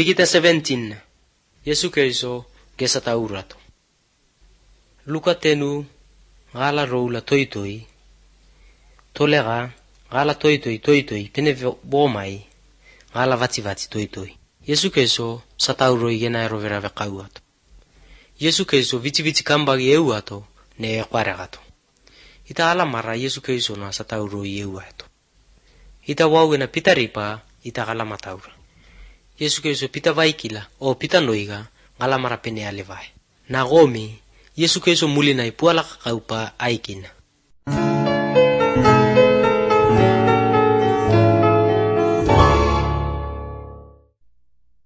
Pikita 17 Yesu Keriso kesa taurato. Luka tenu gala roula toitoi. Tolega gala toitoi pene bomai gala vati toitoi. Yesu Keriso satauroi gena rovera vekauato. Yesu Keriso viti kambagi euato ne ekwaragato. Ita ala mara Yesu Keriso na satauroi euato. Ita wawena pitaripa ita gala mataura. Yesu Keriso pita vaikila o pita noiga ngala mara pene alevai. Nagomi Yesu Keriso mulina ipuala kaupa aikina.